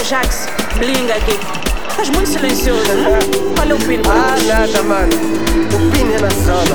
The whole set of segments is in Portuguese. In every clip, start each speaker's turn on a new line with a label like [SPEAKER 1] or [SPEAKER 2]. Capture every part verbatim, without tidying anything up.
[SPEAKER 1] Jax, bling aqui. Estás muito silencioso, né? Olha o pino.
[SPEAKER 2] Ah, nada, mano. O pino é na zona.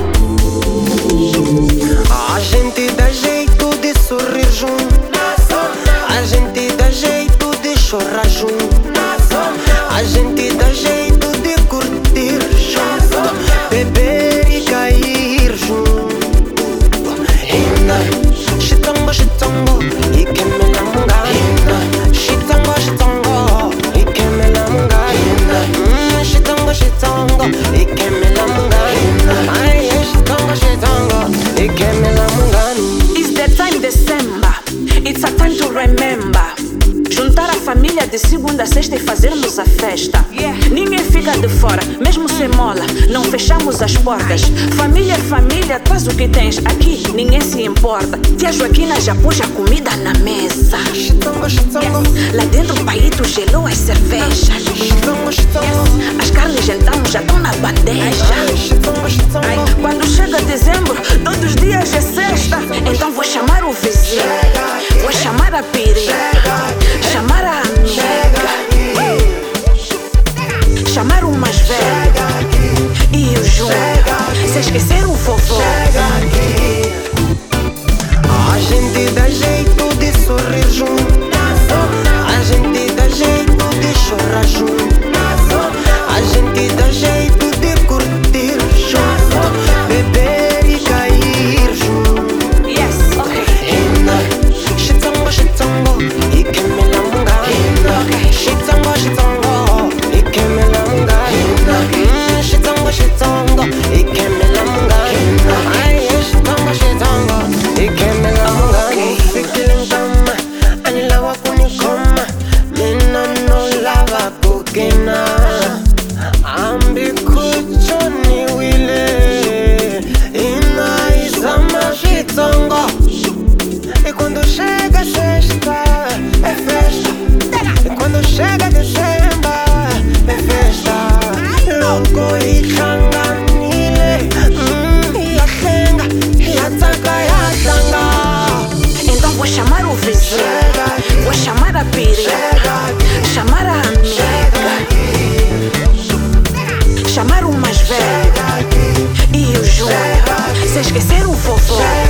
[SPEAKER 2] A gente dá jeito de sorrir junto. A gente dá jeito de chorar junto. A gente dá jeito de curtir junto, beber e cair junto. Hina, shitango, shitango, ikemela munga. Hina, shitango, shitango, ikemela munga. Hina, shitango, shitango, ikemela munga. Ai, shitango, shitango, ikemela munga.
[SPEAKER 1] It's the time December, it's a time to remember. Juntar a família de segunda a sexta e fazermos a festa. Yeah. Ninguém fica de fora, mesmo sem mola, não fechamos as portas. Família é família, traz o que tens. Aqui ninguém se importa. Tia Joaquina já pôs a comida na mesa. Yes. Lá dentro o paíto gelou as cervejas. Yes. As carnes então já estão na bandeja. Ai, quando chega dezembro, todos os dias é sexta. Então vou chamar o vizinho, vou chamar a pirinha, chamar a amiga, chamar o mais velho e o João, sem esquecer o vovô.
[SPEAKER 2] A gente dá jeito de sorrir junto. A gente dá jeito de chorar junto. A gente dá jeito de curtir junto, beber e cair junto.
[SPEAKER 1] Yes, ok.
[SPEAKER 2] Hina, shitango, shitango, ikemela munga. Hina, shitango, shitango, ikemela munga. Hina, shitango, shitango, ikemela munga. Ai, shitango, shitango, ikemela munga. Fikile ngama, anilawa kunikoma, mina no lava kukina. Ambi kuchoni wile, ina izama shitango. E quando chega sexta, é festa. E quando chega dezembro, é festa. Logo e changanile, e a senga, e a taca, e a tanga.
[SPEAKER 1] Então vou chamar o vizinho, vou chamar a pirinha, chamar a amiga, chamar o mais velho e o João, sem esquecer o vovô.